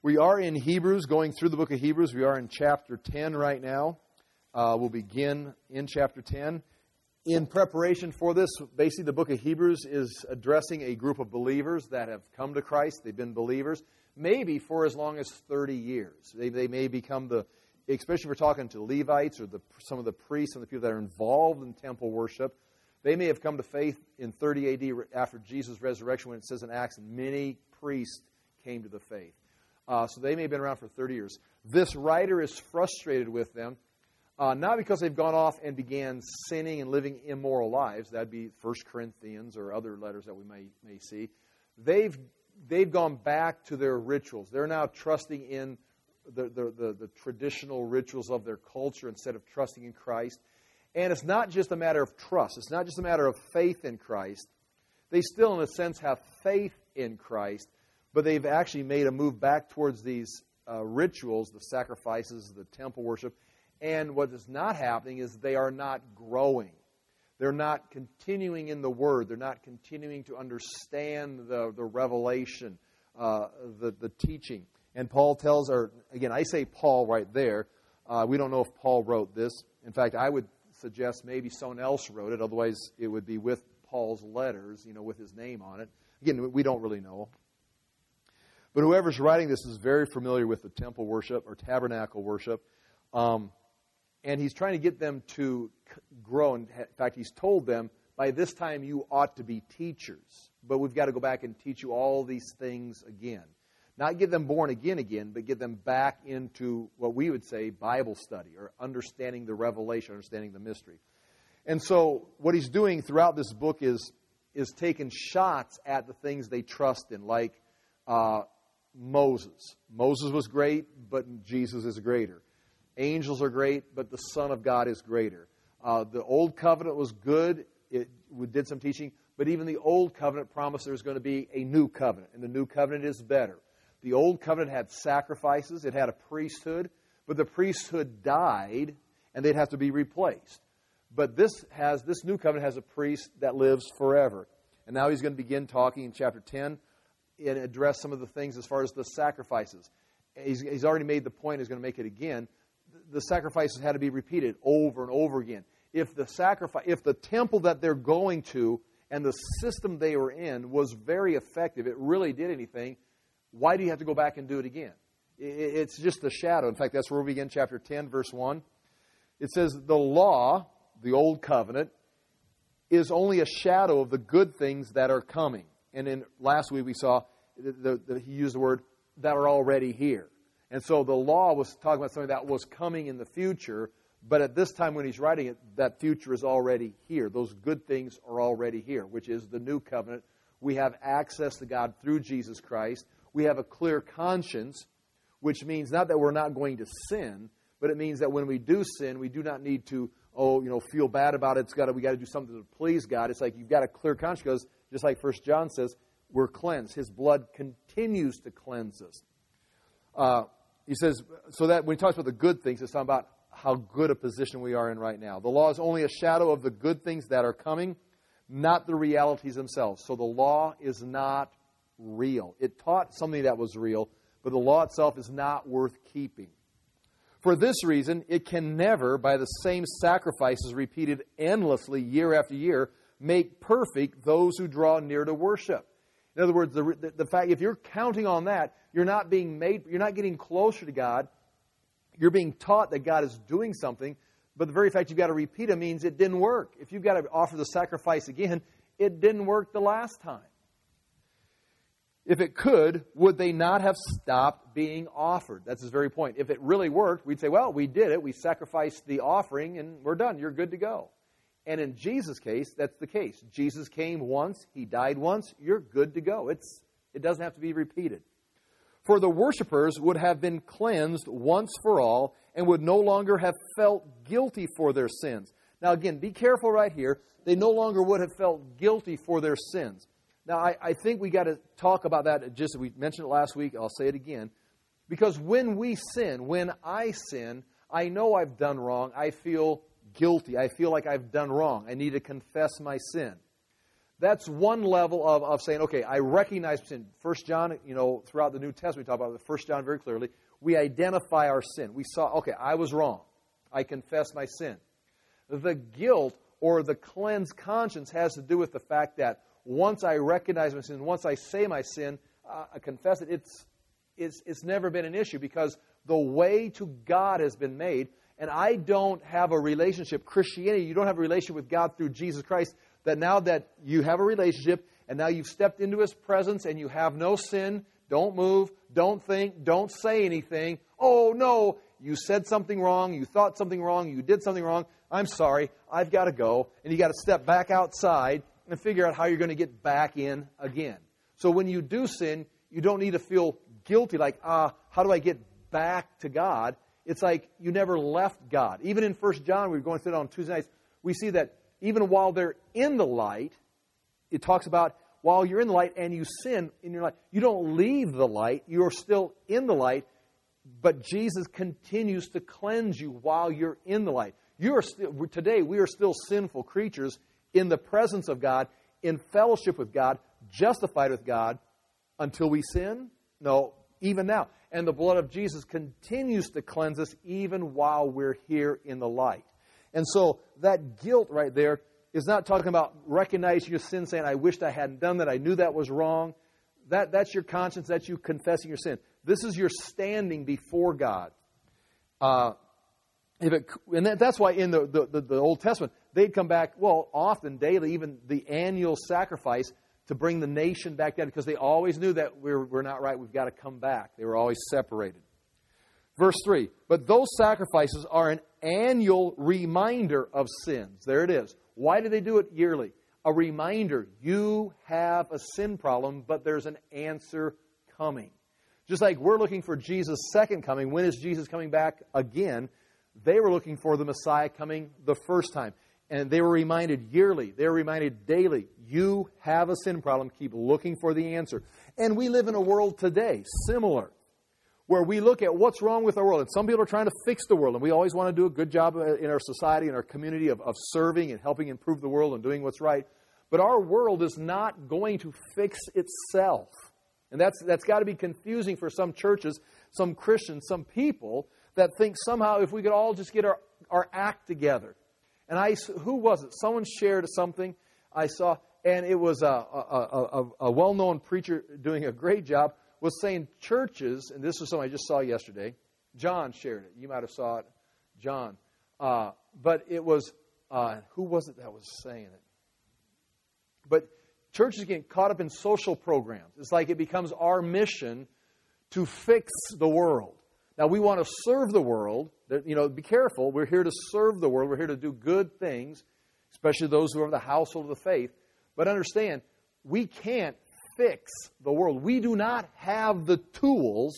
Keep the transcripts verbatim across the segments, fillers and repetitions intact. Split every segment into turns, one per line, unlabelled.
We are in Hebrews, going through the book of Hebrews. We are in chapter ten right now. Uh, we'll begin in chapter ten. In preparation for this, basically the book of Hebrews is addressing a group of believers that have come to Christ. They've been believers maybe for as long as thirty years. They, they may become the, especially if we're talking to Levites or the, some of the priests and the people that are involved in temple worship, they may have come to faith in thirty A D after Jesus' resurrection, when it says in Acts, many priests came to the faith. Uh, so they may have been around for thirty years. This writer is frustrated with them, uh, not because they've gone off and began sinning and living immoral lives. That'd be First Corinthians or other letters that we may may see. They've they've gone back to their rituals. They're now trusting in the the, the, the traditional rituals of their culture instead of trusting in Christ. And it's not just a matter of trust. It's not just a matter of faith in Christ. They still, in a sense, have faith in Christ, but they've actually made a move back towards these uh, rituals, the sacrifices, the temple worship. And what is not happening is they are not growing. They're not continuing in the Word. They're not continuing to understand the, the revelation, uh, the, the teaching. And Paul tells, or again, I say Paul right there. Uh, we don't know if Paul wrote this. In fact, I would suggest maybe someone else wrote it. Otherwise, it would be with Paul's letters, you know, with his name on it. Again, we don't really know. But whoever's writing this is very familiar with the temple worship or tabernacle worship. Um, and he's trying to get them to grow. In fact, he's told them, by this time you ought to be teachers. But we've got to go back and teach you all these things again. Not get them born again again, but get them back into what we would say Bible study or understanding the revelation, understanding the mystery. And so what he's doing throughout this book is, is taking shots at the things they trust in, like uh, Moses. Moses was great, but Jesus is greater. Angels are great, but the Son of God is greater. Uh, the Old Covenant was good. It we did some teaching, but even the Old Covenant promised there's going to be a new covenant, and the new covenant is better. The Old Covenant had sacrifices. It had a priesthood. But the priesthood died, and they'd have to be replaced. But this has this new covenant has a priest that lives forever. And now he's going to begin talking in chapter ten and address some of the things as far as the sacrifices. He's, he's already made the point. He's going to make it again. The sacrifices had to be repeated over and over again. If the sacrifice, if the temple that they're going to and the system they were in was very effective, it really did anything, why do you have to go back and do it again? It's just a shadow. In fact, that's where we begin chapter ten, verse one. It says, the law, the old covenant, is only a shadow of the good things that are coming. And in last week we saw, the, the, the, he used the word, that are already here. And so the law was talking about something that was coming in the future, but at this time when he's writing it, that future is already here. Those good things are already here, which is the new covenant. We have access to God through Jesus Christ. We have a clear conscience, which means not that we're not going to sin, but it means that when we do sin, we do not need to, oh, you know, feel bad about it. It's got to, we got to do something to please God. It's like you've got a clear conscience because, just like First John says, we're cleansed. His blood continues to cleanse us. Uh, he says, so that when he talks about the good things, it's talking about how good a position we are in right now. The law is only a shadow of the good things that are coming, not the realities themselves. So the law is not real. It taught something that was real, but the law itself is not worth keeping. For this reason, it can never, by the same sacrifices repeated endlessly year after year, make perfect those who draw near to worship. In other words, the, the, the fact, if you're counting on that, you're not being made, you're not getting closer to God. You're being taught that God is doing something, but the very fact you've got to repeat it means it didn't work. If you've got to offer the sacrifice again, it didn't work the last time. If it could, would they not have stopped being offered? That's his very point. If it really worked, we'd say, well, we did it. We sacrificed the offering, and we're done. You're good to go. And in Jesus' case, that's the case. Jesus came once. He died once. You're good to go. It's It doesn't have to be repeated. For the worshipers would have been cleansed once for all and would no longer have felt guilty for their sins. Now, again, be careful right here. They no longer would have felt guilty for their sins. Now, I, I think we got to talk about that. Just we mentioned it last week. I'll say it again. Because when we sin, when I sin, I know I've done wrong. I feel guilty. I feel like I've done wrong. I need to confess my sin. That's one level of, of saying, okay, I recognize sin. First John, you know, throughout the New Testament, we talk about the First John very clearly. We identify our sin. We saw, okay, I was wrong. I confess my sin. The guilt or the cleansed conscience has to do with the fact that once I recognize my sin, once I say my sin, uh, I confess it, it's, it's, it's never been an issue because the way to God has been made, and I don't have a relationship. Christianity, you don't have a relationship with God through Jesus Christ, that now that you have a relationship, and now you've stepped into His presence, and you have no sin, don't move, don't think, don't say anything. Oh, no, you said something wrong, you thought something wrong, you did something wrong. I'm sorry, I've got to go. And you got to step back outside and figure out how you're going to get back in again. So when you do sin, you don't need to feel guilty, like, ah, how do I get back to God? It's like you never left God. Even in First John, we were going through it on Tuesday nights, we see that even while they're in the light, it talks about while you're in the light and you sin in your light, you don't leave the light, you're still in the light, but Jesus continues to cleanse you while you're in the light. You are still, today, we are still sinful creatures in the presence of God, in fellowship with God, justified with God, until we sin? No, even now. And the blood of Jesus continues to cleanse us even while we're here in the light. And so that guilt right there is not talking about recognizing your sin, saying, I wished I hadn't done that, I knew that was wrong. That, that's your conscience, that's you confessing your sin. This is your standing before God. Uh, if it, and that, that's why in the, the, the Old Testament, they'd come back, well, often, daily, even the annual sacrifice to bring the nation back down, because they always knew that we're, we're not right, we've got to come back. They were always separated. Verse three, but those sacrifices are an annual reminder of sins. There it is. Why do they do it yearly? A reminder, you have a sin problem, but there's an answer coming. Just like we're looking for Jesus' second coming, when is Jesus coming back again? They were looking for the Messiah coming the first time. And they were reminded yearly, they were reminded daily, you have a sin problem, keep looking for the answer. And we live in a world today, similar, where we look at what's wrong with our world. And some people are trying to fix the world, and we always want to do a good job in our society, in our community, of, of serving and helping improve the world and doing what's right. But our world is not going to fix itself. And that's that's got to be confusing for some churches, some Christians, some people that think somehow if we could all just get our, our act together. And I, who was it? Someone shared something I saw, and it was a, a, a, a well-known preacher doing a great job, was saying churches, and this was something I just saw yesterday. John shared it. You might have saw it, John. Uh, but it was, uh, who was it that was saying it? But churches get caught up in social programs. It's like it becomes our mission to fix the world. Now, we want to serve the world. You know, be careful. We're here to serve the world. We're here to do good things, especially those who are of the household of the faith. But understand, we can't fix the world. We do not have the tools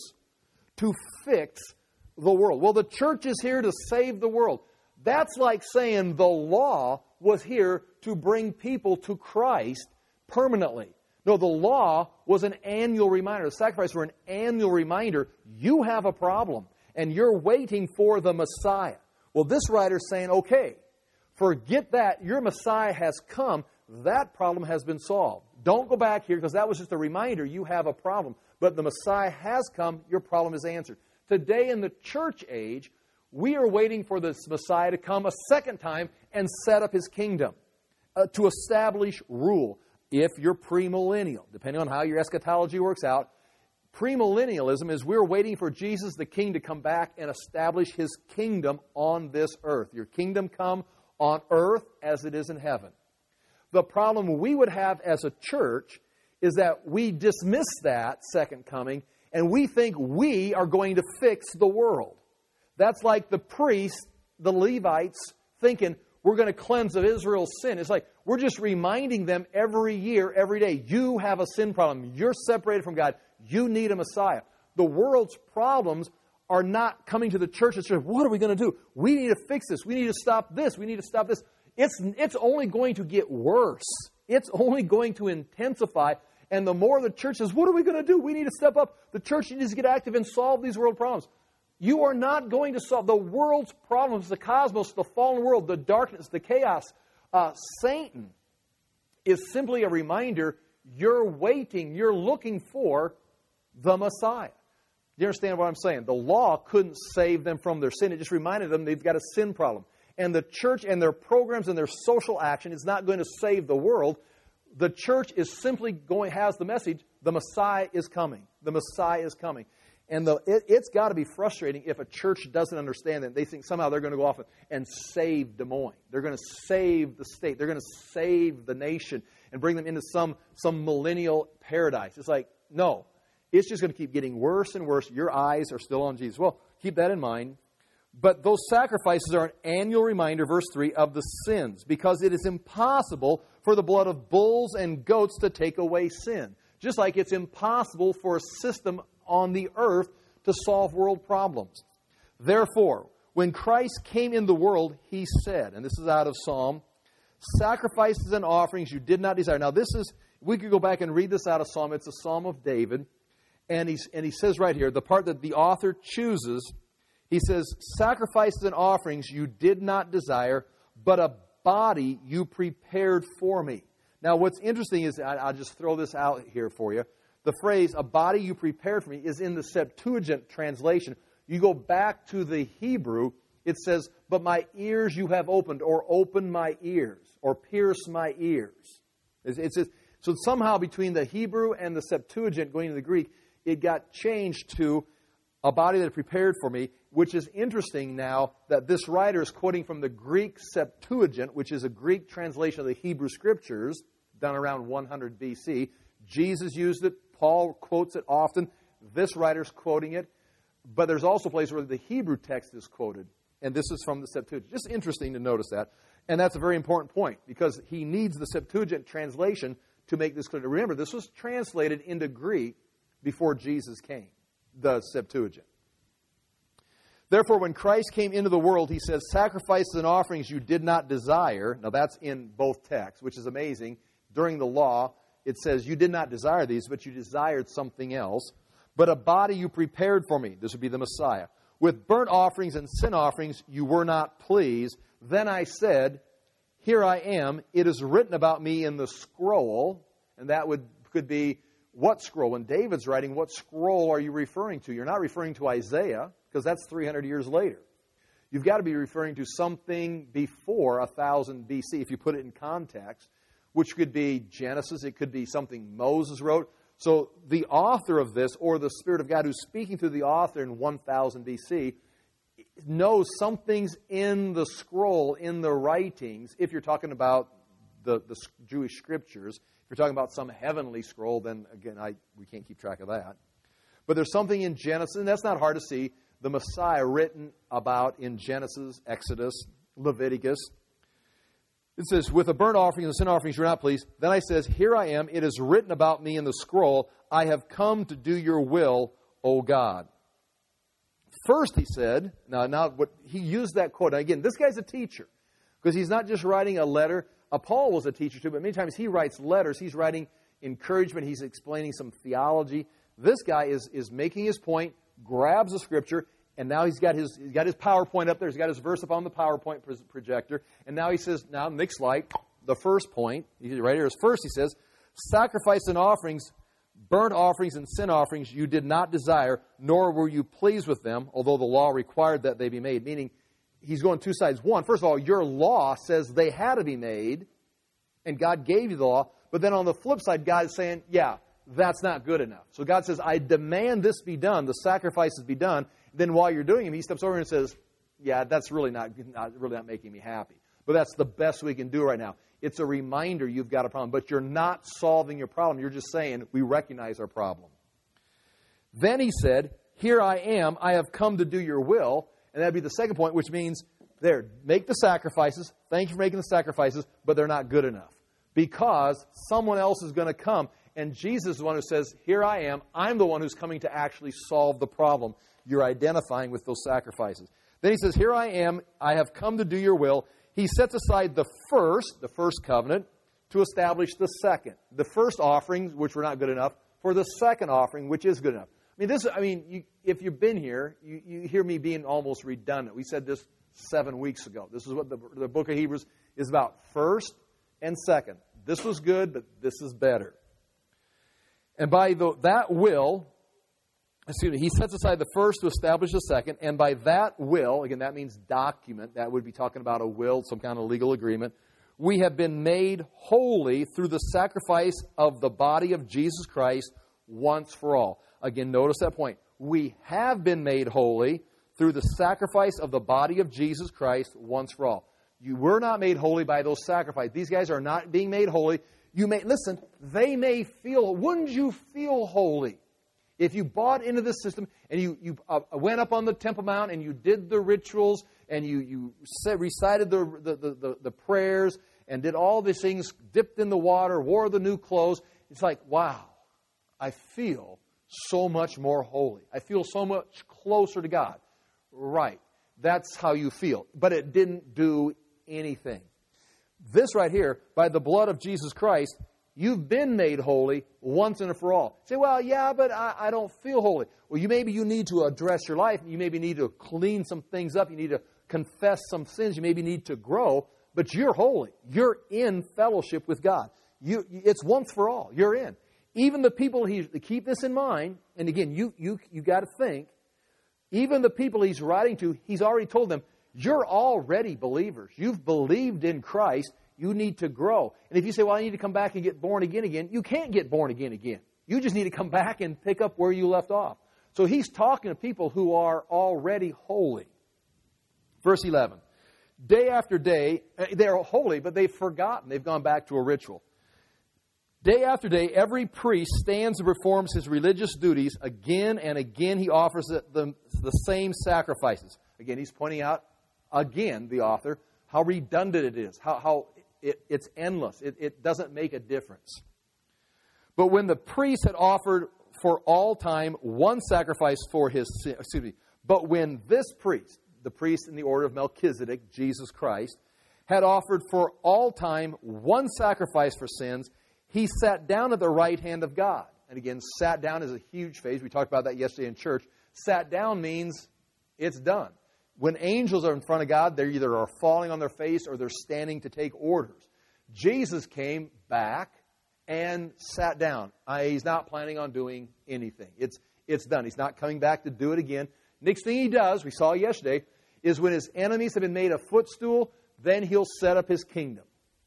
to fix the world. Well, the church is here to save the world. That's like saying the law was here to bring people to Christ permanently. No, the law was an annual reminder. The sacrifice were an annual reminder. You have a problem, and you're waiting for the Messiah. Well, this writer's saying, okay, forget that. Your Messiah has come. That problem has been solved. Don't go back here, because that was just a reminder. You have a problem. But the Messiah has come. Your problem is answered. Today in the church age, we are waiting for this Messiah to come a second time and set up His kingdom, uh, to establish rule. If you're premillennial, depending on how your eschatology works out, premillennialism is we're waiting for Jesus the King to come back and establish His kingdom on this earth. Your kingdom come on earth as it is in heaven. The problem we would have as a church is that we dismiss that second coming and we think we are going to fix the world. That's like the priests, the Levites, thinking we're going to cleanse of Israel's sin. It's like we're just reminding them every year, every day, you have a sin problem. You're separated from God. You need a Messiah. The world's problems are not coming to the church and saying, what are we going to do? We need to fix this. We need to stop this. We need to stop this. It's, it's only going to get worse. It's only going to intensify. And the more the church says, what are we going to do? We need to step up. The church needs to get active and solve these world problems. You are not going to solve the world's problems, the cosmos, the fallen world, the darkness, the chaos. Uh, Satan is simply a reminder you're waiting, you're looking for the Messiah. Do you understand what I'm saying? The law couldn't save them from their sin. It just reminded them they've got a sin problem. And the church and their programs and their social action is not going to save the world. The church is simply going, has the message, the Messiah is coming. The Messiah is coming. And the, it, it's got to be frustrating if a church doesn't understand that. They think somehow they're going to go off and save Des Moines. They're going to save the state. They're going to save the nation and bring them into some, some millennial paradise. It's like, no. It's just going to keep getting worse and worse. Your eyes are still on Jesus. Well, keep that in mind. But those sacrifices are an annual reminder, verse three, of the sins, because it is impossible for the blood of bulls and goats to take away sin. Just like it's impossible for a system on the earth to solve world problems. Therefore, when Christ came in the world, he said, and this is out of Psalm, sacrifices and offerings you did not desire. Now this is, we could go back and read this out of Psalm. It's a Psalm of David. And, he's, and he says right here, the part that the author chooses, he says, sacrifices and offerings you did not desire, but a body you prepared for me. Now what's interesting is, I, I'll just throw this out here for you. The phrase, a body you prepared for me, is in the Septuagint translation. You go back to the Hebrew, it says, but my ears you have opened, or open my ears, or pierce my ears. It's, it's, it's, so somehow between the Hebrew and the Septuagint going to the Greek, it got changed to a body that prepared for me, which is interesting now that this writer is quoting from the Greek Septuagint, which is a Greek translation of the Hebrew Scriptures, done around one hundred B C. Jesus used it. Paul quotes it often. This writer's quoting it. But there's also places where the Hebrew text is quoted. And this is from the Septuagint. Just interesting to notice that. And that's a very important point, because he needs the Septuagint translation to make this clear. Remember, this was translated into Greek before Jesus came, the Septuagint. Therefore, when Christ came into the world, he says, sacrifices and offerings you did not desire. Now, that's in both texts, which is amazing. During the law, it says, you did not desire these, but you desired something else. But a body you prepared for me. This would be the Messiah. With burnt offerings and sin offerings you were not pleased. Then I said, here I am. It is written about me in the scroll. And that would could be, what scroll? When David's writing, what scroll are you referring to? You're not referring to Isaiah, because that's three hundred years later. You've got to be referring to something before one thousand B C, if you put it in context, which could be Genesis. It could be something Moses wrote. So the author of this, or the Spirit of God who's speaking through the author in one thousand B C, knows something's in the scroll, in the writings. If you're talking about the, the Jewish Scriptures, if you're talking about some heavenly scroll, then again, I we can't keep track of that. But there's something in Genesis, and that's not hard to see, the Messiah written about in Genesis, Exodus, Leviticus. It says, with the burnt offerings and sin offerings you are not pleased. Then I says, here I am, it is written about me in the scroll. I have come to do your will, O God. First, he said, now, now what he used that quote. Now, again, this guy's a teacher, because he's not just writing a letter. Uh, Paul was a teacher too, but many times he writes letters. He's writing encouragement. He's explaining some theology. This guy is, is making his point, grabs the Scripture, and now he's got his he's got his PowerPoint up there. He's got his verse up on the PowerPoint projector. And now he says, now next slide, the first point. Right here is first he says, sacrifice and offerings, burnt offerings and sin offerings you did not desire, nor were you pleased with them, although the law required that they be made. Meaning, he's going two sides. One, first of all, your law says they had to be made, and God gave you the law. But then on the flip side, God is saying, yeah, that's not good enough. So God says, I demand this be done, the sacrifices be done. Then while you're doing them, he steps over and says, yeah, that's really not, not really not making me happy. But that's the best we can do right now. It's a reminder you've got a problem. But you're not solving your problem. You're just saying, we recognize our problem. Then he said, here I am. I have come to do your will. And that'd be the second point, which means, there, make the sacrifices. Thank you for making the sacrifices. But they're not good enough. Because someone else is going to come. And Jesus is the one who says, here I am. I'm the one who's coming to actually solve the problem you're identifying with those sacrifices. Then he says, here I am. I have come to do your will. He sets aside the first, the first covenant, to establish the second. The first offerings, which were not good enough, for the second offering, which is good enough. I mean, this. I mean, you, if you've been here, you, you hear me being almost redundant. We said this seven weeks ago. This is what the, the book of Hebrews is about. First and second. This was good, but this is better. And by the, that will, excuse me, he sets aside the first to establish the second, and by that will, again, that means document, that would be talking about a will, some kind of legal agreement, we have been made holy through the sacrifice of the body of Jesus Christ once for all. Again, notice that point. We have been made holy through the sacrifice of the body of Jesus Christ once for all. You were not made holy by those sacrifices. These guys are not being made holy. You may, listen, they may feel, wouldn't you feel holy if you bought into this system and you, you uh, went up on the Temple Mount and you did the rituals and you, you said, recited the, the, the, the prayers and did all these things, dipped in the water, wore the new clothes. It's like, wow, I feel so much more holy. I feel so much closer to God. Right. That's how you feel. But it didn't do anything. This right here, by the blood of Jesus Christ, you've been made holy once and for all. Say, well, yeah, but I, I don't feel holy. Well, you maybe you need to address your life. You maybe need to clean some things up. You need to confess some sins. You maybe need to grow. But you're holy. You're in fellowship with God. You, it's once for all. You're in. Even the people, he, keep this in mind, and again, you you you got to think, even the people he's writing to, he's already told them, you're already believers. You've believed in Christ. You need to grow. And if you say, well, I need to come back and get born again again, you can't get born again again. You just need to come back and pick up where you left off. So he's talking to people who are already holy. Verse eleven. Day after day, they're holy, but they've forgotten. They've gone back to a ritual. Day after day, every priest stands and performs his religious duties. Again and again, he offers the, the, the same sacrifices. Again, he's pointing out, again, the author, how redundant it is, how, how it, it's endless. It, it doesn't make a difference. But when the priest had offered for all time one sacrifice for his sin, excuse me, but when this priest, the priest in the order of Melchizedek, Jesus Christ, had offered for all time one sacrifice for sins, he sat down at the right hand of God. And again, sat down is a huge phase. We talked about that yesterday in church. Sat down means it's done. When angels are in front of God, they either are falling on their face or they're standing to take orders. Jesus came back and sat down. I, he's not planning on doing anything. It's, it's done. He's not coming back to do it again. Next thing he does, we saw yesterday, is when his enemies have been made a footstool, then he'll set up his kingdom.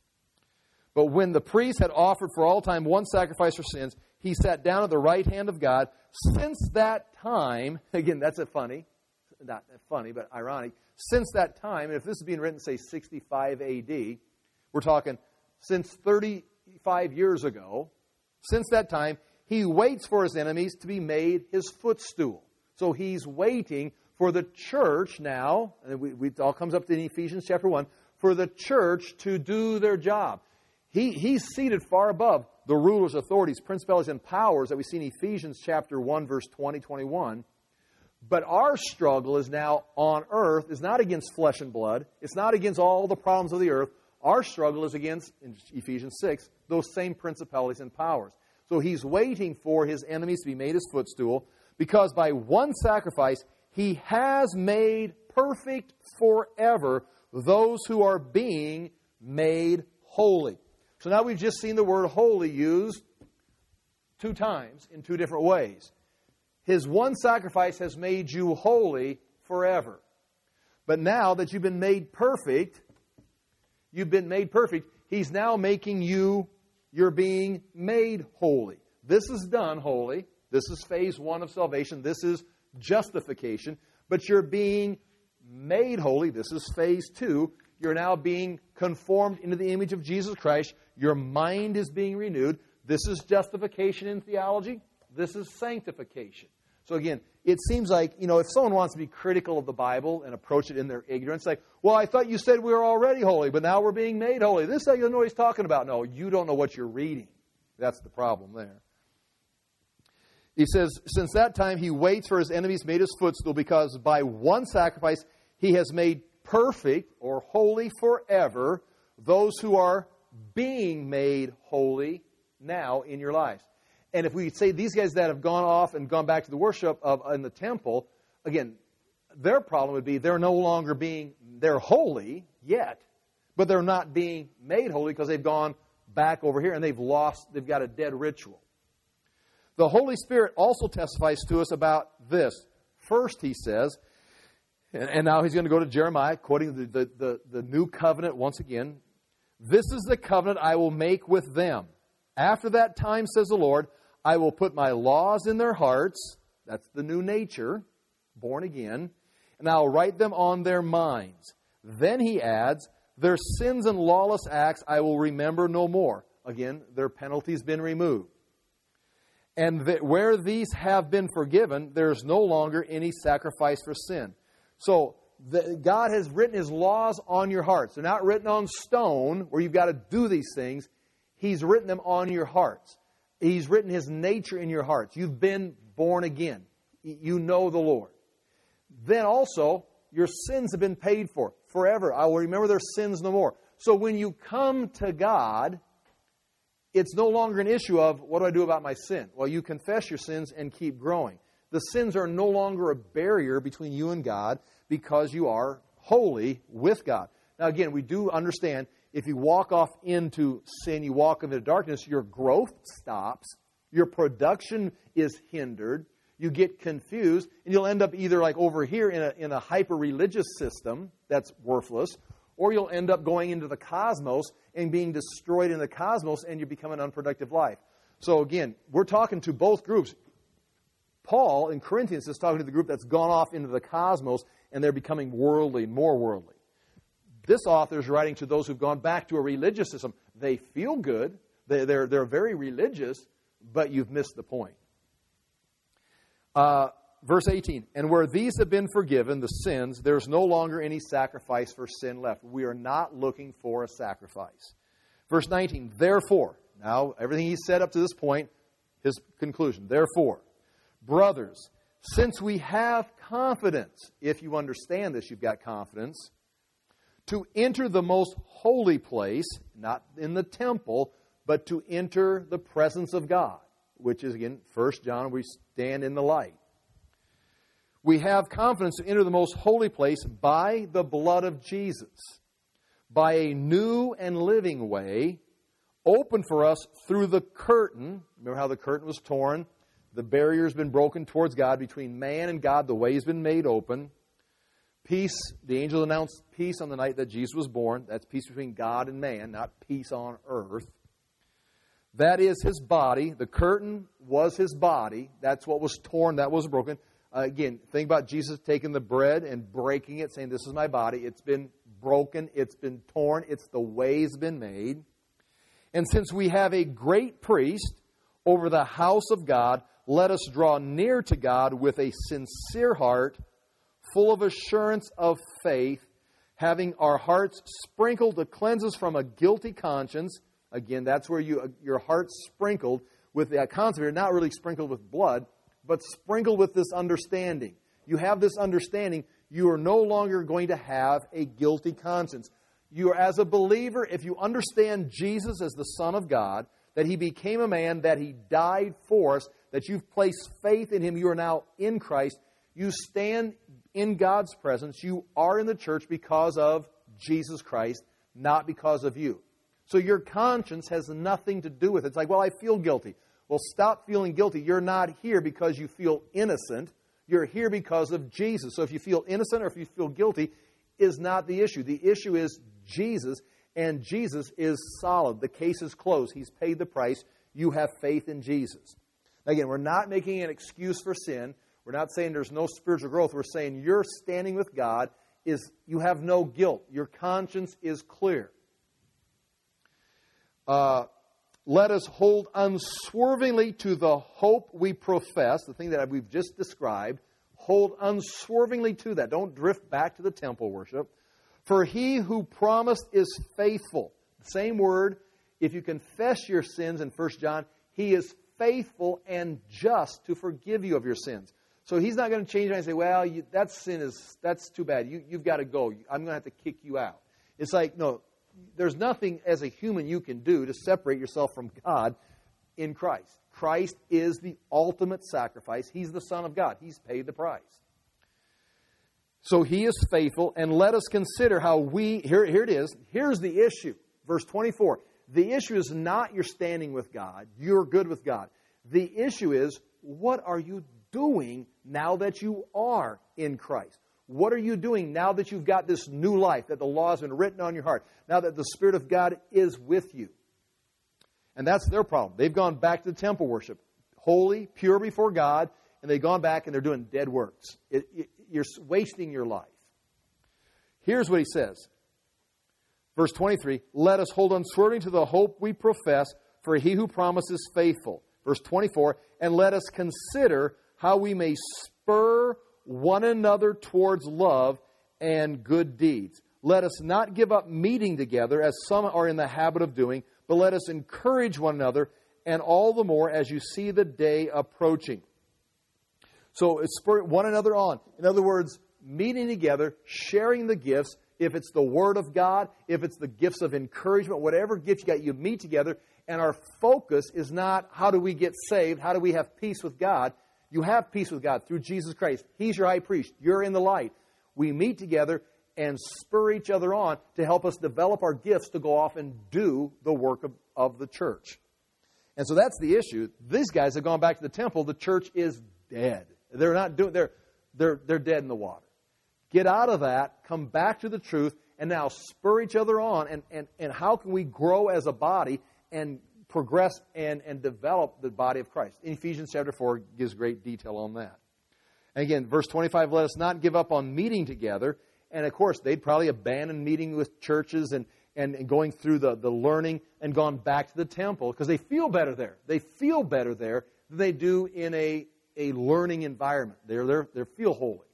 But when the priest had offered for all time one sacrifice for sins, he sat down at the right hand of God. Since that time, again, that's a funny, not funny, but ironic. Since that time, and if this is being written, say, sixty-five A D, we're talking since thirty-five years ago, since that time, he waits for his enemies to be made his footstool. So he's waiting for the church now, and we, we, it all comes up in Ephesians chapter one, for the church to do their job. He, he's seated far above the rulers, authorities, principalities, and powers that we see in Ephesians chapter one, verse twenty, twenty-one. But our struggle is now on earth, is not against flesh and blood. It's not against all the problems of the earth. Our struggle is against, in Ephesians six, those same principalities and powers. So he's waiting for his enemies to be made his footstool, because by one sacrifice, he has made perfect forever those who are being made holy. So now we've just seen the word holy used two times in two different ways. His one sacrifice has made you holy forever. But now that you've been made perfect, you've been made perfect, he's now making you, you're being made holy. This is done holy. This is phase one of salvation. This is justification. But you're being made holy. This is phase two. You're now being conformed into the image of Jesus Christ. Your mind is being renewed. This is justification in theology. This is sanctification. So again, it seems like, you know, if someone wants to be critical of the Bible and approach it in their ignorance, like, well, I thought you said we were already holy, but now we're being made holy. This is how you know what he's talking about. No, you don't know what you're reading. That's the problem there. He says, since that time he waits for his enemies made his footstool, because by one sacrifice he has made perfect or holy forever those who are being made holy now in your lives. And if we say these guys that have gone off and gone back to the worship of in the temple, again, their problem would be they're no longer being, they're holy yet, but they're not being made holy because they've gone back over here, and they've lost, they've got a dead ritual. The Holy Spirit also testifies to us about this. First, he says, and, and now he's going to go to Jeremiah, quoting the, the, the, the new covenant once again. This is the covenant I will make with them. After that time, says the Lord, I will put my laws in their hearts. That's the new nature, born again. And I'll write them on their minds. Then he adds, their sins and lawless acts I will remember no more. Again, their penalty's been removed. And that where these have been forgiven, there's no longer any sacrifice for sin. So the, God has written His laws on your hearts. They're not written on stone where you've got to do these things. He's written them on your hearts. He's written His nature in your hearts. You've been born again. You know the Lord. Then also, your sins have been paid for forever. I will remember their sins no more. So when you come to God, it's no longer an issue of, what do I do about my sin? Well, you confess your sins and keep growing. The sins are no longer a barrier between you and God because you are holy with God. Now, again, we do understand if you walk off into sin, you walk into darkness, your growth stops, your production is hindered, you get confused, and you'll end up either like over here in a, in a hyper-religious system that's worthless, or you'll end up going into the cosmos and being destroyed in the cosmos, and you become an unproductive life. So again, we're talking to both groups. Paul in Corinthians is talking to the group that's gone off into the cosmos, and they're becoming worldly, more worldly. This author is writing to those who've gone back to a religious system. They feel good. They, they're, they're very religious, but you've missed the point. Uh, verse eighteen, and where these have been forgiven, the sins, there's no longer any sacrifice for sin left. We are not looking for a sacrifice. Verse nineteen, therefore, now everything he said up to this point, his conclusion, therefore, brothers, since we have confidence, if you understand this, you've got confidence, to enter the most holy place, not in the temple, but to enter the presence of God, which is, again, First John, we stand in the light. We have confidence to enter the most holy place by the blood of Jesus, by a new and living way, open for us through the curtain. Remember how the curtain was torn? The barrier has been broken towards God. Between man and God, the way has been made open. Peace, the angel announced peace on the night that Jesus was born. That's peace between God and man, not peace on earth. That is His body. The curtain was His body. That's what was torn. That was broken. Uh, again, think about Jesus taking the bread and breaking it, saying, this is my body. It's been broken. It's been torn. It's the way it's been made. And since we have a great priest over the house of God, let us draw near to God with a sincere heart, full of assurance of faith, having our hearts sprinkled to cleanse us from a guilty conscience. Again, that's where you your heart's sprinkled with the consecrated, not really sprinkled with blood, but sprinkled with this understanding. You have this understanding, you are no longer going to have a guilty conscience. You are, as a believer, if you understand Jesus as the Son of God, that He became a man, that He died for us, that you've placed faith in Him, you are now in Christ, you stand in God's presence, you are in the church because of Jesus Christ, not because of you. So your conscience has nothing to do with it. It's like, well, I feel guilty. Well, stop feeling guilty. You're not here because you feel innocent. You're here because of Jesus. So if you feel innocent or if you feel guilty is not the issue. The issue is Jesus, and Jesus is solid. The case is closed. He's paid the price. You have faith in Jesus. Again, we're not making an excuse for sin. We're not saying there's no spiritual growth. We're saying you're standing with God. Is you have no guilt. Your conscience is clear. Uh, let us hold unswervingly to the hope we profess, the thing that we've just described. Hold unswervingly to that. Don't drift back to the temple worship. For He who promised is faithful. Same word. If you confess your sins in First John, He is faithful and just to forgive you of your sins. So He's not going to change and say, well, you, that sin is, that's too bad. You, you've got to go. I'm going to have to kick you out. It's like, no, there's nothing as a human you can do to separate yourself from God in Christ. Christ is the ultimate sacrifice. He's the Son of God. He's paid the price. So He is faithful, and let us consider how we, here, here it is, here's the issue. Verse twenty-four, The issue is not your standing with God. You're good with God. The issue is, what are you doing now that you are in Christ? What are you doing now that you've got this new life, that the law has been written on your heart, now that the Spirit of God is with you? And that's their problem. They've gone back to the temple worship, holy, pure before God, and they've gone back and they're doing dead works. It, it, you're wasting your life. Here's what he says. Verse twenty-three, let us hold unswerving to the hope we profess, for he who promises faithful. Verse twenty-four, and let us consider how we may spur one another towards love and good deeds. Let us not give up meeting together, as some are in the habit of doing, but let us encourage one another, and all the more as you see the day approaching. So it's spur one another on. In other words, meeting together, sharing the gifts. If it's the Word of God, if it's the gifts of encouragement, whatever gifts you got, you meet together. And our focus is not how do we get saved, how do we have peace with God. You have peace with God through Jesus Christ. He's your high priest. You're in the light. We meet together and spur each other on to help us develop our gifts to go off and do the work of, of the church. And so that's the issue. These guys have gone back to the temple. The church is dead. They're not doing. They're they're they're dead in the water. Get out of that. Come back to the truth, and now spur each other on. And and and how can we grow as a body and progress and and develop the body of Christ? In Ephesians chapter four gives great detail on that. And again, verse twenty-five. Let us not give up on meeting together. And of course, they'd probably abandoned meeting with churches and, and, and going through the, the learning and gone back to the temple because they feel better there. They feel better there than they do in a, a learning environment. They're, they're, they feel holy.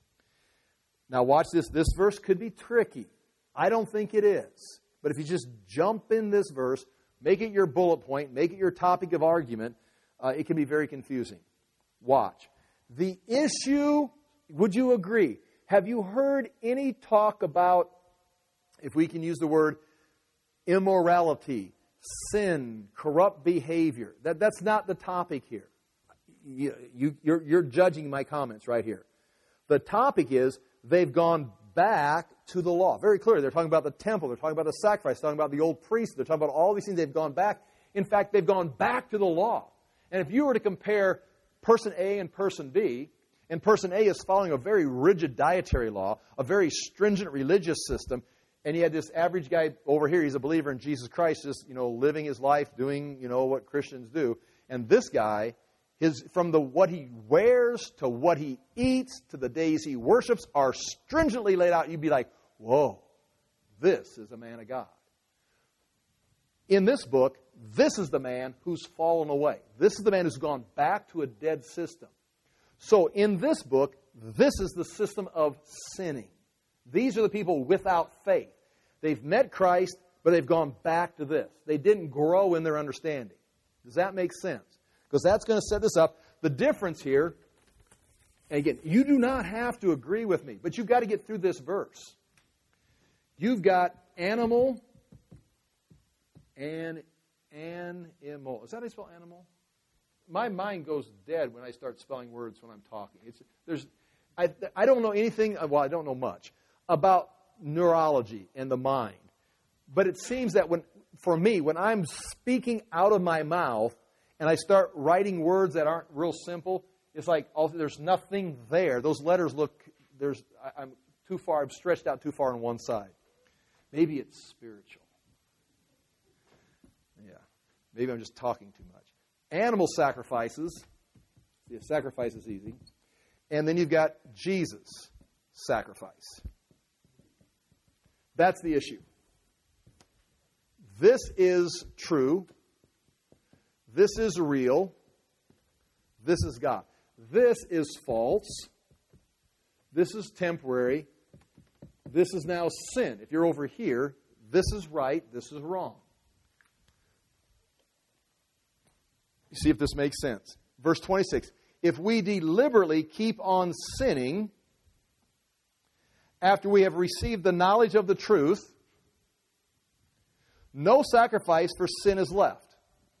Now watch this. This verse could be tricky. I don't think it is. But if you just jump in this verse, make it your bullet point, make it your topic of argument, uh, it can be very confusing. Watch. The issue, would you agree? Have you heard any talk about, if we can use the word, immorality, sin, corrupt behavior? That, that's not the topic here. You, you, you're, you're judging my comments right here. The topic is they've gone back to the law. Very clearly, they're talking about the temple. They're talking about the sacrifice. They're talking about the old priest. They're talking about all these things. They've gone back. In fact, they've gone back to the law. And if you were to compare person A and person B, and person A is following a very rigid dietary law, a very stringent religious system, and you had this average guy over here, he's a believer in Jesus Christ, just, you know, living his life, doing, you know, what Christians do. And this guy, his from the what he wears to what he eats to the days he worships are stringently laid out. You'd be like, whoa, this is a man of God. In this book, this is the man who's fallen away. This is the man who's gone back to a dead system. So in this book, this is the system of sinning. These are the people without faith. They've met Christ, but they've gone back to this. They didn't grow in their understanding. Does that make sense? Because that's going to set this up. The difference here, and again, you do not have to agree with me, but you've got to get through this verse. You've got animal and animal. Is that how you spell animal? My mind goes dead when I start spelling words when I'm talking. It's, there's, I, I don't know anything, well, I don't know much about neurology and the mind. But it seems that when, for me, when I'm speaking out of my mouth and I start writing words that aren't real simple, it's like oh, there's nothing there. Those letters look, there's, I, I'm too far, I'm stretched out too far on one side. Maybe it's spiritual. Yeah, maybe I'm just talking too much. Animal sacrifices. See, a sacrifice is easy. And then you've got Jesus' sacrifice. That's the issue. This is true. This is real. This is God. This is false. This is temporary. This is now sin. If you're over here, this is right. This is wrong. You see if this makes sense. Verse twenty-six. If we deliberately keep on sinning after we have received the knowledge of the truth, no sacrifice for sin is left.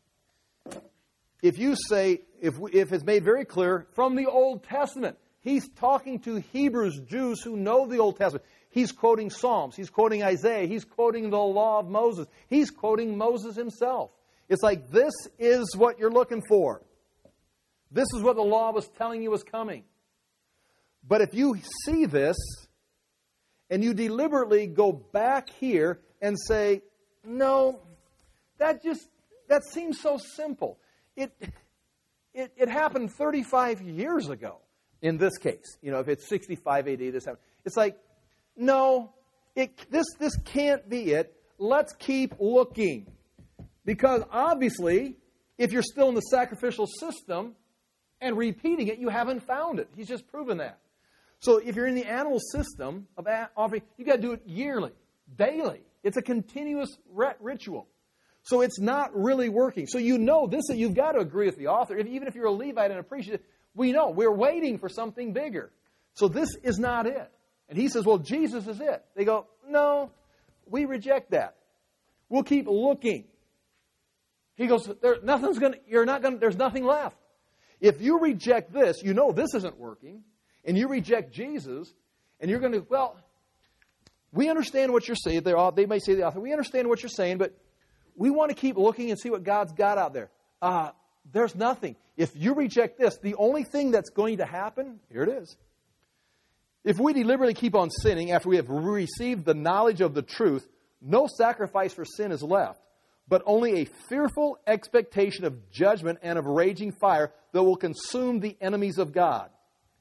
If you say, if, we, if it's made very clear from the Old Testament, he's talking to Hebrews, Jews who know the Old Testament. He's quoting Psalms. He's quoting Isaiah. He's quoting the law of Moses. He's quoting Moses himself. It's like, this is what you're looking for. This is what the law was telling you was coming. But if you see this, and you deliberately go back here and say, no, that just, that seems so simple. It, it, it happened thirty-five years ago in this case. You know, if it's sixty-five A D, this happened. It's like, no, it, this, this can't be it. Let's keep looking. Because obviously, if you're still in the sacrificial system and repeating it, you haven't found it. He's just proven that. So if you're in the animal system of offering, you've got to do it yearly, daily. It's a continuous ritual. So it's not really working. So you know this, that you've got to agree with the author. If, even if you're a Levite and a priest, we know we're waiting for something bigger. So this is not it. And he says, well, Jesus is it. They go, no, we reject that. We'll keep looking. He goes, there, nothing's going. You're not going. There's nothing left. If you reject this, you know this isn't working, and you reject Jesus, and you're going to, well, we understand what you're saying. They're all, they may say the author, we understand what you're saying, but we want to keep looking and see what God's got out there. Uh, there's nothing. If you reject this, the only thing that's going to happen, here it is. If we deliberately keep on sinning after we have received the knowledge of the truth, no sacrifice for sin is left, but only a fearful expectation of judgment and of raging fire that will consume the enemies of God.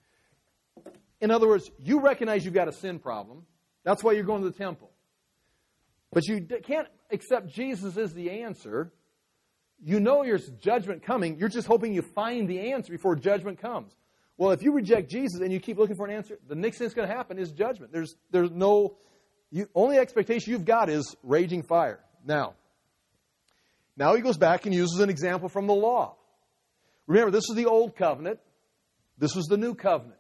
In other words, you recognize you've got a sin problem. That's why you're going to the temple. But you can't accept Jesus as the answer. You know there's judgment coming. You're just hoping you find the answer before judgment comes. Well, if you reject Jesus and you keep looking for an answer, the next thing that's going to happen is judgment. There's there's no, you, only expectation you've got is raging fire. Now, now he goes back and uses an example from the law. Remember, this is the old covenant. This was the new covenant.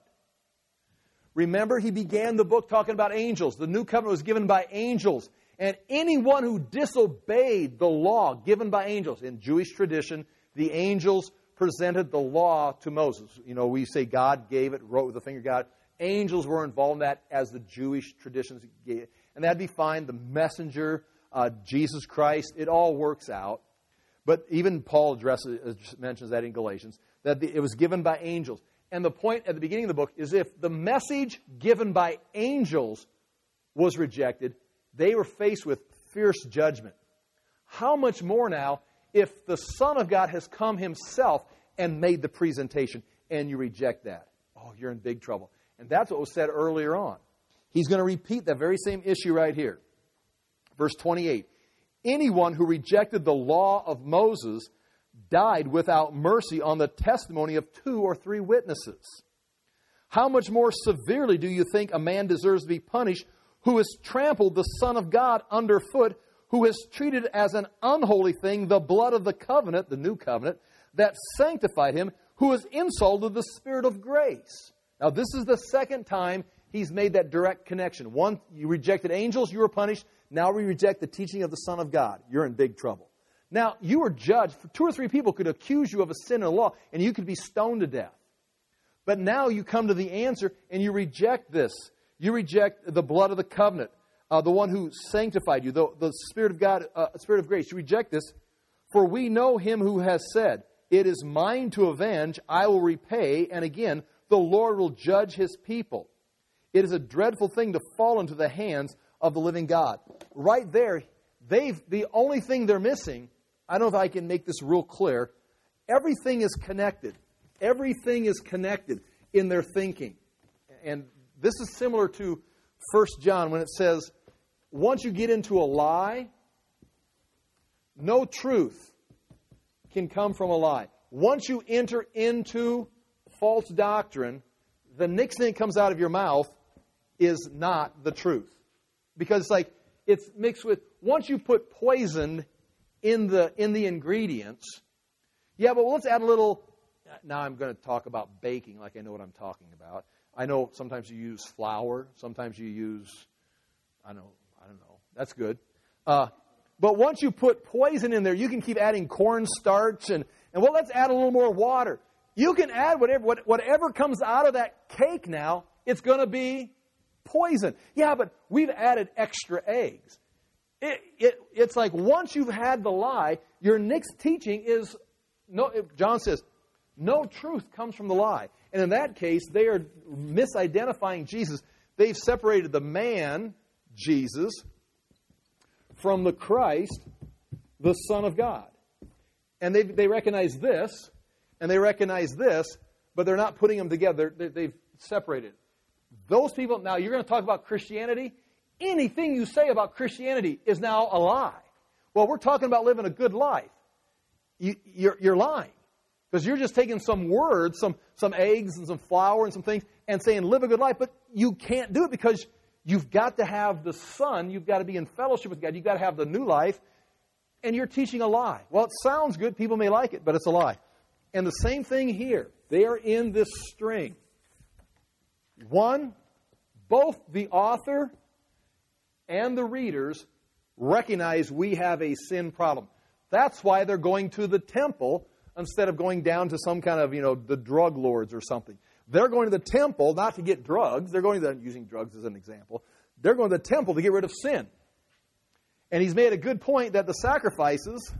Remember, he began the book talking about angels. The new covenant was given by angels. And anyone who disobeyed the law given by angels, in Jewish tradition, the angels presented the law to Moses. You know, we say God gave it, wrote with the finger of God. Angels were involved in that as the Jewish traditions gave it. And that'd be fine. The messenger, uh, Jesus Christ, it all works out. But even Paul addresses, mentions that in Galatians, that the, it was given by angels. And the point at the beginning of the book is if the message given by angels was rejected, they were faced with fierce judgment. How much more now if the Son of God has come himself and made the presentation and you reject that? Oh, you're in big trouble. And that's what was said earlier on. He's going to repeat that very same issue right here. Verse twenty-eight. Anyone who rejected the law of Moses died without mercy on the testimony of two or three witnesses. How much more severely do you think a man deserves to be punished who has trampled the Son of God underfoot, who has treated as an unholy thing the blood of the covenant, the new covenant, that sanctified him, who has insulted the Spirit of grace? Now, this is the second time he's made that direct connection. One, you rejected angels, you were punished. Now we reject the teaching of the Son of God. You're in big trouble. Now, you were judged. Two or three people could accuse you of a sin in the law, and you could be stoned to death. But now you come to the answer, and you reject this. You reject the blood of the covenant, uh, the one who sanctified you, the, the Spirit of God, uh, Spirit of grace. You reject this. For we know him who has said, it is mine to avenge, I will repay, and again, the Lord will judge his people. It is a dreadful thing to fall into the hands of the living God. Right there, they've the only thing they're missing, I don't know if I can make this real clear, everything is connected. Everything is connected in their thinking. And this is similar to First John when it says, once you get into a lie, no truth can come from a lie. Once you enter into false doctrine, the next thing that comes out of your mouth is not the truth. Because it's like, it's mixed with, once you put poison in the in the ingredients, yeah, but let's add a little, now I'm going to talk about baking like I know what I'm talking about. I know sometimes you use flour, sometimes you use, I don't know, I don't know, that's good. Uh, but once you put poison in there, you can keep adding cornstarch and, and well, let's add a little more water. You can add whatever, whatever comes out of that cake now, it's going to be poison. Yeah, but we've added extra eggs. It, it, it's like once you've had the lie, your next teaching is, no. John says, no truth comes from the lie. And in that case, they are misidentifying Jesus. They've separated the man, Jesus, from the Christ, the Son of God. And they they recognize this, and they recognize this, but they're not putting them together. They, they've separated. Those people, now you're going to talk about Christianity. Anything you say about Christianity is now a lie. Well, we're talking about living a good life. You, you're, you're lying. Because you're just taking some words, some, some eggs and some flour and some things, and saying live a good life. But you can't do it because you've got to have the Son. You've got to be in fellowship with God. You've got to have the new life. And you're teaching a lie. Well, it sounds good. People may like it, but it's a lie. And the same thing here. They are in this string. One, both the author and the readers recognize we have a sin problem. That's why they're going to the temple instead of going down to some kind of, you know, the drug lords or something. They're going to the temple not to get drugs. They're going to, the, using drugs as an example, they're going to the temple to get rid of sin. And he's made a good point that the sacrifices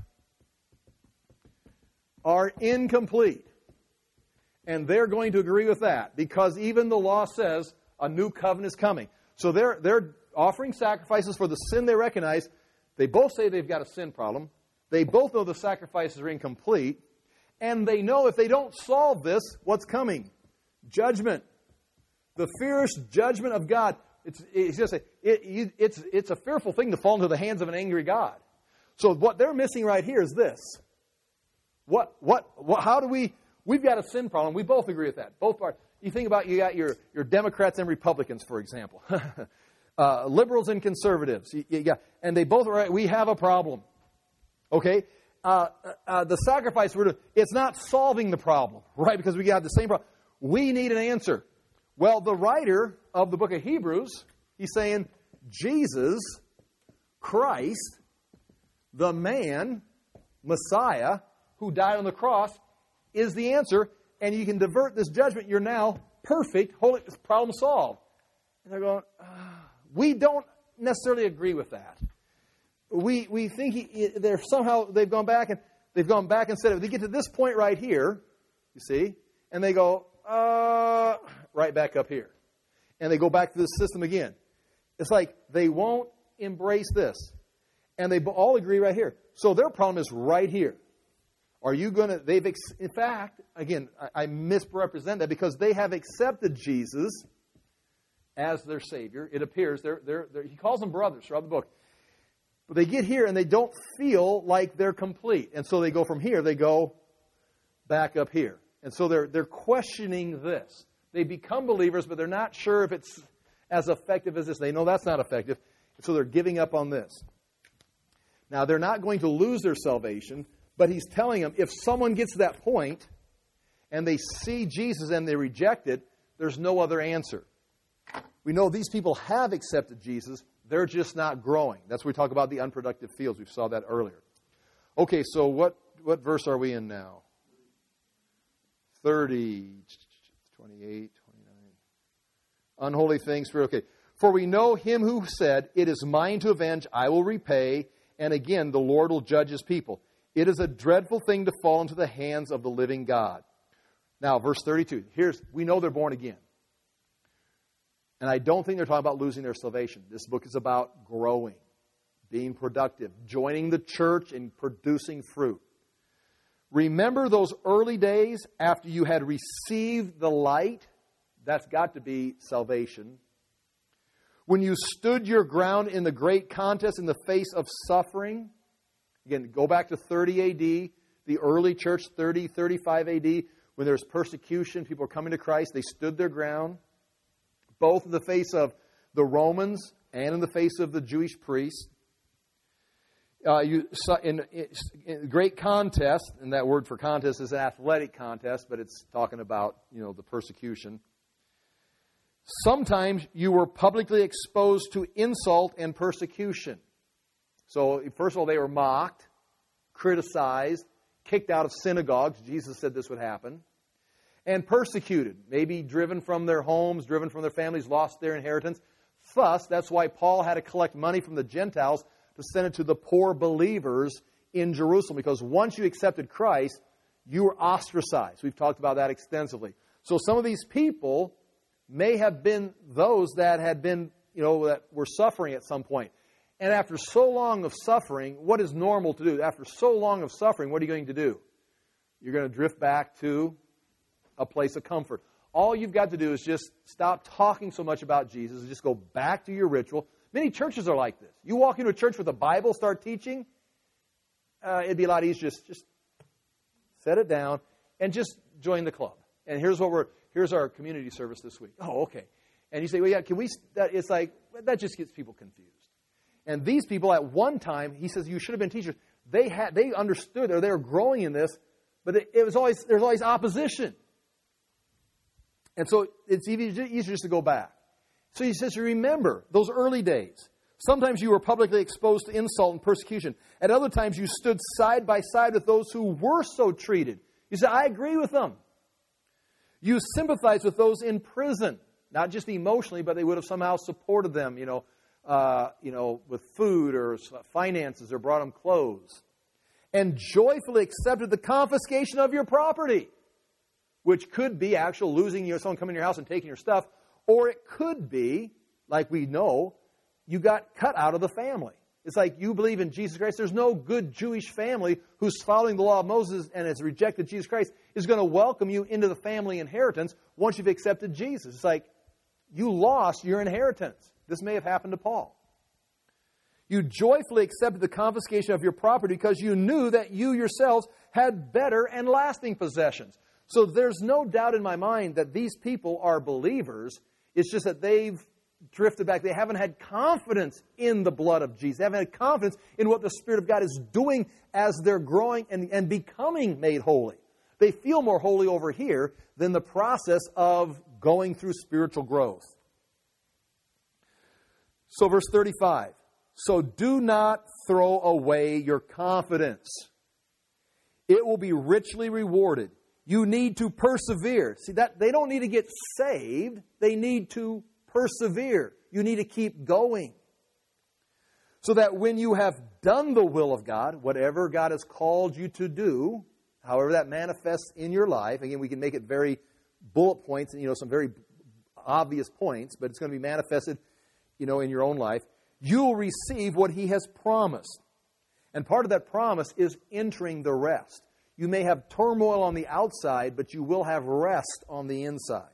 are incomplete. And they're going to agree with that because even the law says a new covenant is coming. So they're, they're offering sacrifices for the sin they recognize. They both say they've got a sin problem. They both know the sacrifices are incomplete. And they know if they don't solve this, what's coming? Judgment. The fierce judgment of God. It's, it's just a, it, it's, it's a fearful thing to fall into the hands of an angry God. So what they're missing right here is this. What, what, what, how do we, we've got a sin problem. We both agree with that. Both parties. You think about, you got your, your Democrats and Republicans, for example. uh, liberals and conservatives. You, you got, and they both are right. We have a problem. Okay? Uh, uh, the sacrifice, we're doing, it's not solving the problem, right? Because we got the same problem. We need an answer. Well, the writer of the book of Hebrews, he's saying, Jesus, Christ, the man, Messiah, who died on the cross, is the answer, and you can divert this judgment. You're now perfect, holy, problem solved. And they're going, ah. We don't necessarily agree with that. We we think he, they're somehow they've gone back and they've gone back and said it. They get to this point right here, you see, and they go uh, right back up here, and they go back to this system again. It's like they won't embrace this, and they all agree right here. So their problem is right here. Are you going to? They've ex- in fact, again, I, I misrepresent that because they have accepted Jesus as their Savior. It appears they're, they're, they're, he calls them brothers throughout the book. But they get here and they don't feel like they're complete. And so they go from here, they go back up here. And so they're they're questioning this. They become believers, but they're not sure if it's as effective as this. They know that's not effective. And so they're giving up on this. Now, they're not going to lose their salvation, but he's telling them if someone gets to that point and they see Jesus and they reject it, there's no other answer. We know these people have accepted Jesus. They're just not growing. That's where we talk about the unproductive fields. We saw that earlier. Okay, so what, what verse are we in now? thirty, twenty-eight, twenty-nine. Unholy things. For okay. For we know him who said, it is mine to avenge, I will repay. And again, the Lord will judge his people. It is a dreadful thing to fall into the hands of the living God. Now, verse thirty-two. Here's, we know they're born again. And I don't think they're talking about losing their salvation. This book is about growing, being productive, joining the church and producing fruit. Remember those early days after you had received the light? That's got to be salvation. When you stood your ground in the great contest in the face of suffering. Again, go back to thirty A D, the early church, thirty, thirty-five A D, when there was persecution, people were coming to Christ, they stood their ground. Both in the face of the Romans and in the face of the Jewish priests. Uh, you saw in, in great contest, and that word for contest is an athletic contest, but it's talking about, you know, the persecution. Sometimes you were publicly exposed to insult and persecution. So, first of all, they were mocked, criticized, kicked out of synagogues. Jesus said this would happen. And persecuted, maybe driven from their homes, driven from their families, lost their inheritance. fuss. That's why Paul had to collect money from the Gentiles to send it to the poor believers in Jerusalem. Because once you accepted Christ, you were ostracized. We've talked about that extensively. So some of these people may have been those that had been, you know, that were suffering at some point. And after so long of suffering, what is normal to do? After so long of suffering, what are you going to do? You're going to drift back to a place of comfort. All you've got to do is just stop talking so much about Jesus and just go back to your ritual. Many churches are like this. You walk into a church with a Bible, start teaching, uh, it'd be a lot easier just, just set it down and just join the club. And here's what we're, here's our community service this week. Oh, okay. And you say, well, yeah, can we, that, it's like, that just gets people confused. And these people at one time, he says, you should have been teachers. They had, they understood, or they were growing in this, but it, it was always, there's always opposition. And so it's easier, easier just to go back. So he says, remember those early days. Sometimes you were publicly exposed to insult and persecution. At other times you stood side by side with those who were so treated. You said, I agree with them. You sympathized with those in prison, not just emotionally, but they would have somehow supported them, you know, uh, you know, with food or finances, or brought them clothes. And joyfully accepted the confiscation of your property, which could be actual losing, you know, someone coming to your house and taking your stuff, or it could be, like we know, you got cut out of the family. It's like you believe in Jesus Christ. There's no good Jewish family who's following the law of Moses and has rejected Jesus Christ is going to welcome you into the family inheritance once you've accepted Jesus. It's like you lost your inheritance. This may have happened to Paul. You joyfully accepted the confiscation of your property because you knew that you yourselves had better and lasting possessions. So there's no doubt in my mind that these people are believers. It's just that they've drifted back. They haven't had confidence in the blood of Jesus. They haven't had confidence in what the Spirit of God is doing as they're growing and, and becoming made holy. They feel more holy over here than the process of going through spiritual growth. So verse thirty-five. So do not throw away your confidence. It will be richly rewarded. You need to persevere. See, that they don't need to get saved. They need to persevere. You need to keep going. So that when you have done the will of God, whatever God has called you to do, however that manifests in your life, again, we can make it very bullet points and, you know, some very obvious points, but it's going to be manifested, you know, in your own life. You'll receive what He has promised. And part of that promise is entering the rest. You may have turmoil on the outside, but you will have rest on the inside.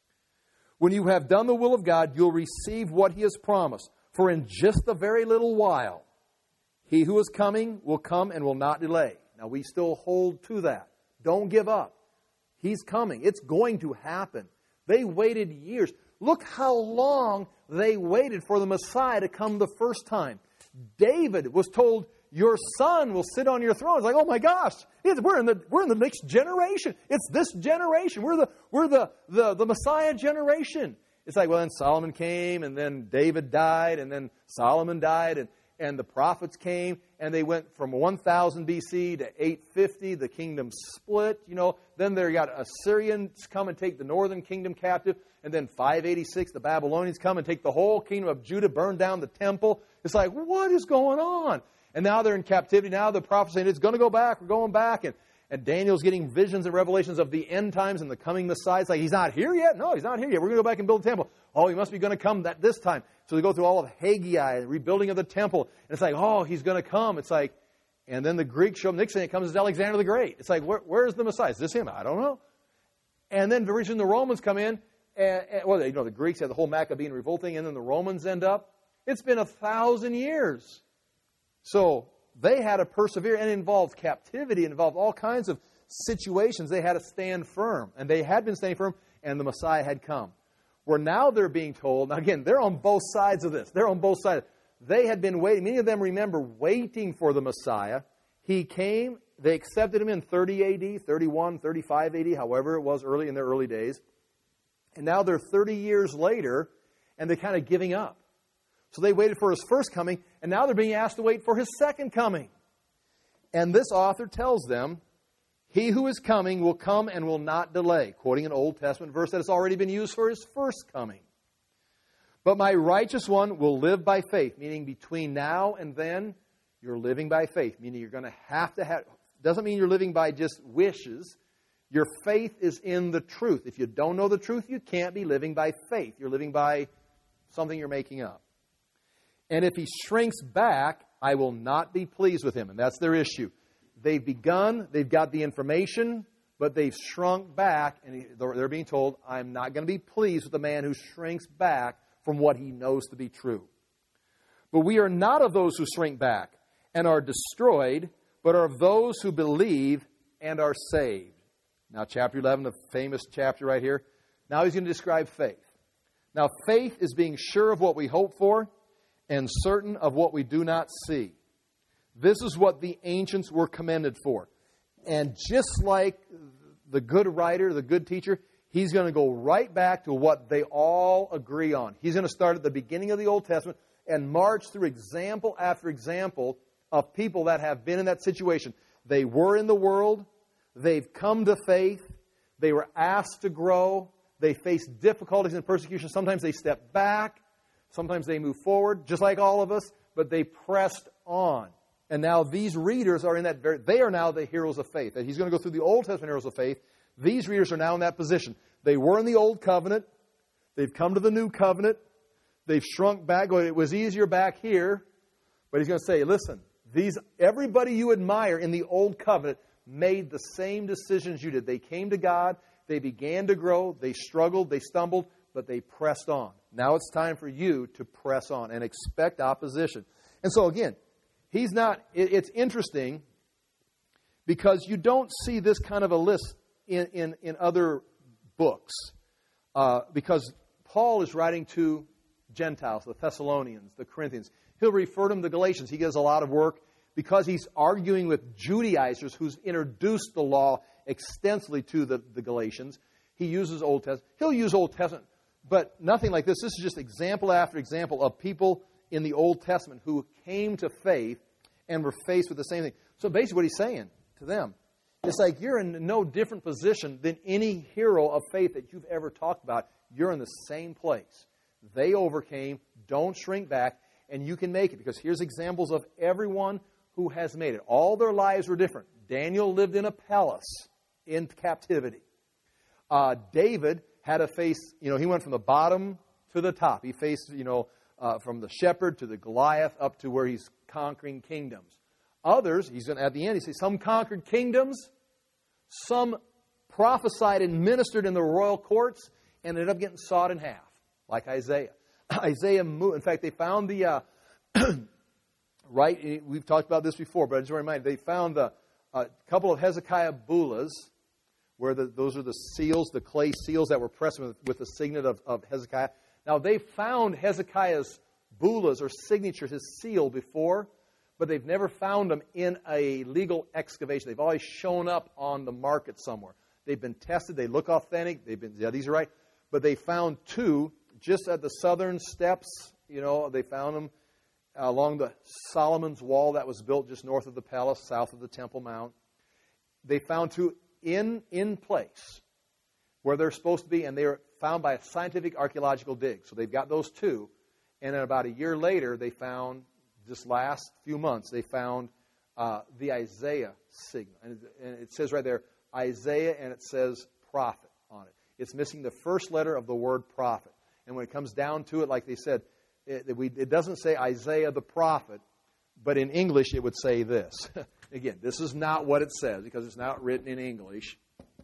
When you have done the will of God, you'll receive what He has promised. For in just a very little while, He who is coming will come and will not delay. Now, we still hold to that. Don't give up. He's coming. It's going to happen. They waited years. Look how long they waited for the Messiah to come the first time. David was told, your son will sit on your throne. It's like, oh my gosh, it's, we're in the we're in the next generation. It's this generation. We're the we're the, the, the Messiah generation. It's like, well, then Solomon came, and then David died, and then Solomon died, and, and the prophets came, and they went from one thousand B C to eight fifty. The kingdom split, you know. Then they got Assyrians come and take the northern kingdom captive. And then five eighty-six, the Babylonians come and take the whole kingdom of Judah, burn down the temple. It's like, what is going on? And now they're in captivity. Now the prophet's saying, it's going to go back. We're going back. And, and Daniel's getting visions and revelations of the end times and the coming Messiah. It's like, he's not here yet? No, he's not here yet. We're going to go back and build the temple. Oh, he must be going to come that this time. So they go through all of Haggai, the rebuilding of the temple. And it's like, oh, he's going to come. It's like, and then the Greeks show up. Next thing it comes is Alexander the Great. It's like, where, where's the Messiah? Is this him? I don't know. And then very soon the Romans come in. And, and, well, you know, the Greeks had the whole Maccabean revolt thing, and then the Romans end up. It's been a thousand years. So they had to persevere, and it involved captivity. It involved all kinds of situations. They had to stand firm, and they had been standing firm, and the Messiah had come. Where now they're being told, now again, they're on both sides of this. They're on both sides. They had been waiting. Many of them remember waiting for the Messiah. He came. They accepted Him in thirty A D, thirty-one, thirty-five A D, however it was early in their early days. And now they're thirty years later, and they're kind of giving up. So they waited for His first coming, and now they're being asked to wait for His second coming. And this author tells them, He who is coming will come and will not delay, quoting an Old Testament verse that has already been used for His first coming. But my righteous one will live by faith, meaning between now and then, you're living by faith, meaning you're going to have to have, doesn't mean you're living by just wishes. Your faith is in the truth. If you don't know the truth, you can't be living by faith. You're living by something you're making up. And if he shrinks back, I will not be pleased with him. And that's their issue. They've begun, they've got the information, but they've shrunk back, and they're being told, I'm not going to be pleased with the man who shrinks back from what he knows to be true. But we are not of those who shrink back and are destroyed, but are of those who believe and are saved. Now, chapter eleven, the famous chapter right here. Now he's going to describe faith. Now, faith is being sure of what we hope for and certain of what we do not see. This is what the ancients were commended for. And just like the good writer, the good teacher, he's going to go right back to what they all agree on. He's going to start at the beginning of the Old Testament and march through example after example of people that have been in that situation. They were in the world. They've come to faith. They were asked to grow. They faced difficulties and persecution. Sometimes they stepped back. Sometimes they moved forward, just like all of us. But they pressed on. And now these readers are in that very, they are now the heroes of faith. And he's going to go through the Old Testament heroes of faith. These readers are now in that position. They were in the Old Covenant. They've come to the New Covenant. They've shrunk back. It was easier back here. But he's going to say, listen, these everybody you admire in the Old Covenant made the same decisions you did. They came to God. They began to grow. They struggled. They stumbled. But they pressed on. Now it's time for you to press on and expect opposition. And so again, he's not, it, it's interesting because you don't see this kind of a list in, in, in other books. Uh, because Paul is writing to Gentiles, the Thessalonians, the Corinthians. He'll refer to them to Galatians. He does a lot of work because he's arguing with Judaizers who's introduced the law extensively to the, the Galatians. He uses Old Testament. He'll use Old Testament, but nothing like this. This is just example after example of people in the Old Testament who came to faith and were faced with the same thing. So basically what he's saying to them, it's like you're in no different position than any hero of faith that you've ever talked about. You're in the same place. They overcame. Don't shrink back, and you can make it. Because here's examples of everyone who has made it. All their lives were different. Daniel lived in a palace in captivity. Uh, David had to face, you know, he went from the bottom to the top. He faced, you know, uh, from the shepherd to the Goliath up to where he's conquering kingdoms. Others, he's going to, at the end, he says, some conquered kingdoms, some prophesied and ministered in the royal courts, and ended up getting sawed in half, like Isaiah. Isaiah moved. In fact, they found the, uh, right, we've talked about this before, but I just want to remind you, they found the, a couple of Hezekiah bulas, where the, those are the seals, the clay seals that were pressed with, with the signet of, of Hezekiah. Now, they found Hezekiah's bulas or signatures, his seal, before, but they've never found them in a legal excavation. They've always shown up on the market somewhere. They've been tested. They look authentic. They've been, yeah, these are right. But they found two just at the southern steps. You know, they found them along the Solomon's Wall that was built just north of the palace, south of the Temple Mount. They found two in, in place where they're supposed to be, and they were found by a scientific archaeological dig. So they've got those two. And then about a year later, they found, this last few months, they found uh, the Isaiah signal. And it, and it says right there, Isaiah, and it says prophet on it. It's missing the first letter of the word prophet. And when it comes down to it, like they said, it, we, it doesn't say Isaiah the prophet, but in English it would say this. Again, this is not what it says because it's not written in English.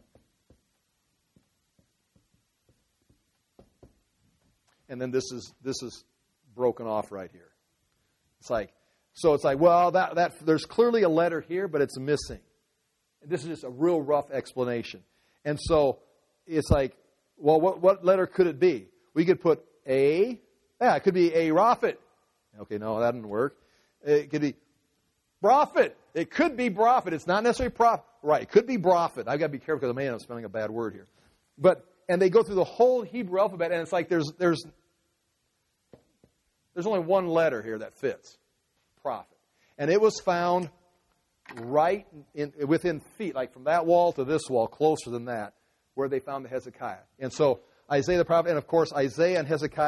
And then this is this is broken off right here. It's like, so it's like, well, that that there's clearly a letter here, but it's missing. And this is just a real rough explanation. And so it's like, well, what what letter could it be? We could put A. Yeah, it could be a Raphat. Okay, no, that didn't work. It could be Prophet. It could be Prophet. It's not necessarily prophet. Right, it could be Prophet. I've got to be careful because I may end up spelling a bad word here. But and they go through the whole Hebrew alphabet, and it's like there's there's there's only one letter here that fits. Prophet. And it was found right in, within feet, like from that wall to this wall, closer than that, where they found the Hezekiah. And so Isaiah the prophet, and of course Isaiah and Hezekiah,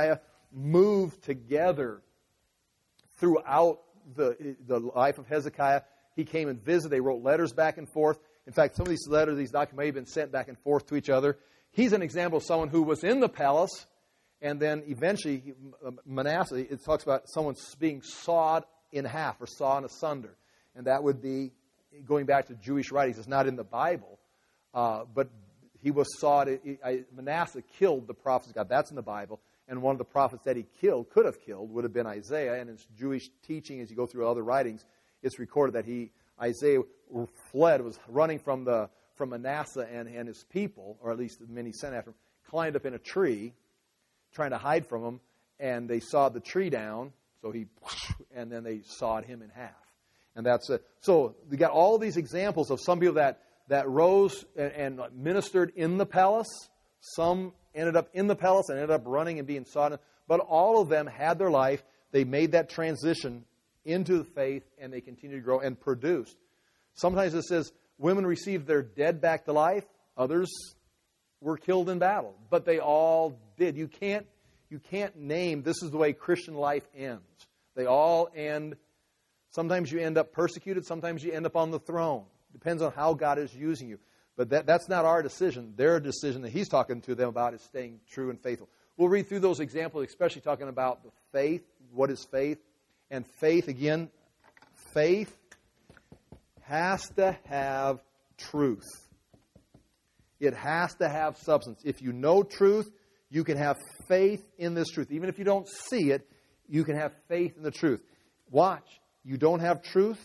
moved together throughout the, the life of Hezekiah. He came and visited. They wrote letters back and forth. In fact, some of these letters, these documents may have been sent back and forth to each other. He's an example of someone who was in the palace, and then eventually, Manasseh, it talks about someone being sawed in half or sawn asunder. And that would be, going back to Jewish writings, it's not in the Bible, uh, but he was sawed. Manasseh killed the prophets of God. That's in the Bible. And one of the prophets that he killed, could have killed, would have been Isaiah. And in Jewish teaching, as you go through other writings, it's recorded that he, Isaiah, fled, was running from the from Manasseh and, and his people, or at least the men he sent after him, climbed up in a tree, trying to hide from him, and they sawed the tree down, so he, and then they sawed him in half. And that's it. So we got all these examples of some people that, that rose and, and ministered in the palace. Some ended up in the palace and ended up running and being sawed. But all of them had their life. They made that transition into the faith, and they continued to grow and produced. Sometimes it says women received their dead back to life. Others were killed in battle. But they all did. You can't, you can't name, this is the way Christian life ends. They all end. Sometimes you end up persecuted. Sometimes you end up on the throne. Depends on how God is using you. But that, that's not our decision. Their decision that he's talking to them about is staying true and faithful. We'll read through those examples, especially talking about the faith. What is faith? And faith, again, faith has to have truth. It has to have substance. If you know truth, you can have faith in this truth. Even if you don't see it, you can have faith in the truth. Watch. You don't have truth,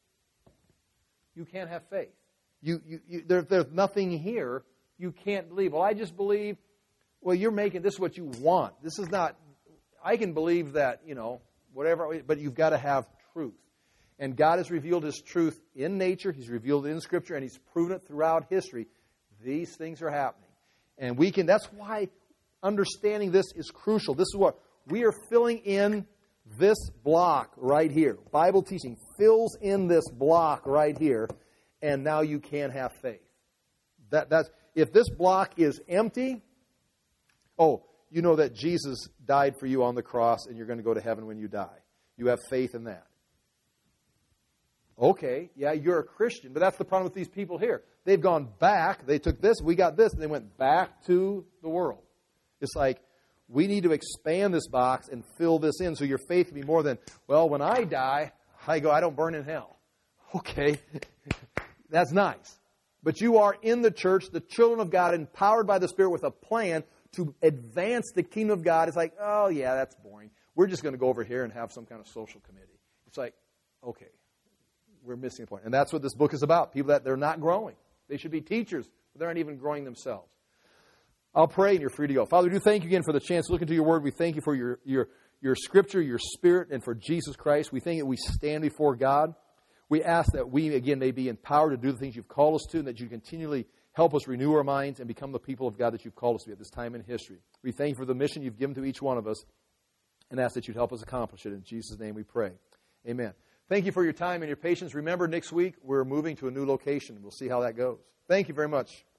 you can't have faith. You, you, you, there, there's nothing here you can't believe. Well, I just believe, well, you're making, this is what you want. This is not, I can believe that, you know, whatever, but you've got to have truth. And God has revealed His truth in nature. He's revealed it in Scripture, and He's proven it throughout history. These things are happening. And we can, that's why understanding this is crucial. This is what, we are filling in this block right here. Bible teaching fills in this block right here, and now you can have faith. That, that's, if this block is empty, oh, you know that Jesus died for you on the cross, and you're going to go to heaven when you die. You have faith in that. Okay, yeah, you're a Christian, but that's the problem with these people here. They've gone back. They took this, we got this, and they went back to the world. It's like, we need to expand this box and fill this in so your faith can be more than, well, when I die, I go, I don't burn in hell. Okay, that's nice. But you are in the church, the children of God, empowered by the Spirit with a plan to advance the kingdom of God. It's like, oh, yeah, that's boring. We're just going to go over here and have some kind of social committee. It's like, okay, we're missing the point. And that's what this book is about. People that they're not growing. They should be teachers, but they aren't even growing themselves. I'll pray and you're free to go. Father, we do thank you again for the chance to look into your word. We thank you for your, your, your Scripture, your Spirit, and for Jesus Christ. We thank that we stand before God. We ask that we, again, may be empowered to do the things you've called us to, and that you continually help us renew our minds and become the people of God that you've called us to be at this time in history. We thank you for the mission you've given to each one of us, and ask that you'd help us accomplish it. In Jesus' name we pray. Amen. Thank you for your time and your patience. Remember, next week we're moving to a new location. We'll see how that goes. Thank you very much.